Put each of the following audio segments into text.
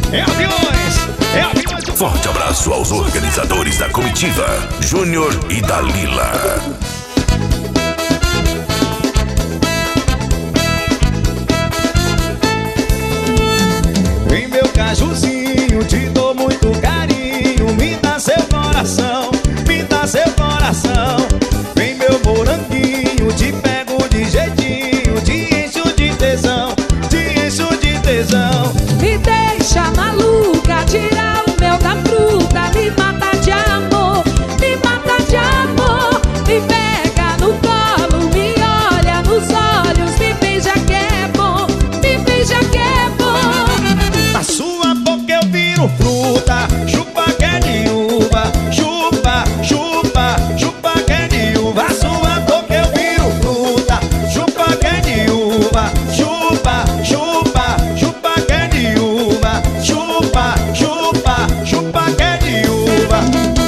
É aviões, é aviões. Forte abraço aos organizadores da comitiva, Júnior e Dalila. Em meu cajuzinho te dou muito carinho. Me dá seu coração, me dá seu coração. Vem meu moranguinho, te pego de jeitinho. Te encho de tesão, te encho de tesão. Me deixa maluca, tira o mel da fruta. Me mata de amor, me mata de amor. Me pega no colo, me olha nos olhos. Me beija que é bom, me beija que é bom. Na sua boca eu viro fruta, chupa que é de uva. Chupa, chupa, chupa que é de uva. Na sua boca eu viro fruta, chupa que é de uva. Chupa, chupa, chupa que é de uva. Chupa, chupa, chupa que é de uva.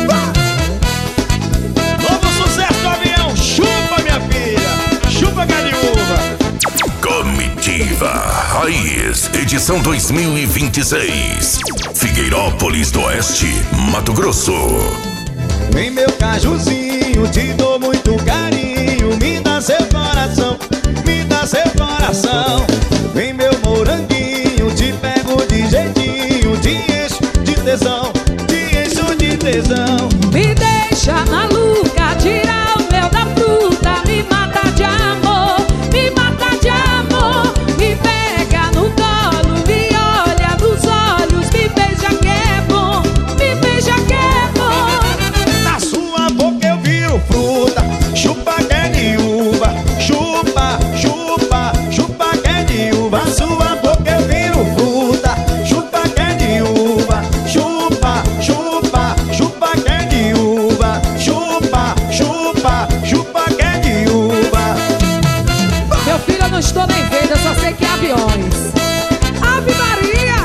Novo sucesso do avião, chupa minha filha, chupa que é de uva. Comitiva Raiz, edição 2026. Figueirópolis do Oeste, Mato Grosso. Em meu cajuzinho te dou muito carinho. Me dá seu coração, me dá seu coração. Vem meu moranguinho, te pego de jeitinho. Te encho de tesão, te encho de tesão. Me deixa maluca, tira o mel da fruta. Me mata de amor, me mata de amor. Me pega no colo, me olha nos olhos. Me beija que é bom, me beija que é bom. Na sua boca eu viro fruta, chupa que é de uva. Chupa, chupa, chupa que é de uva. Na sua boca eu viro fruta, chupa que é de uva. Chupa, chupa, chupa que é de uva. Chupa, chupa, chupa que é de uva. Meu filho, eu não estou nem vendo, eu só sei que é aviões. Ave Maria!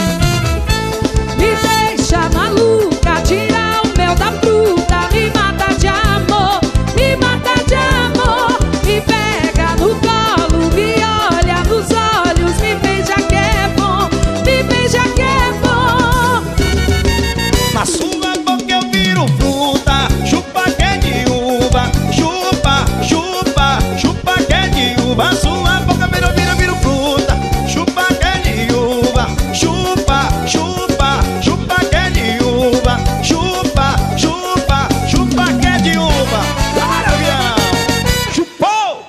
Me deixa maluca, tira o mel da fruta. Me mata de amor, me mata de amor. Me pega no colo, me olha nos olhos. Me beija que é bom, me beija que é bom. Na sua boca eu viro fruta, chupa que é de uva. Chupa, chupa, chupa que é de uva.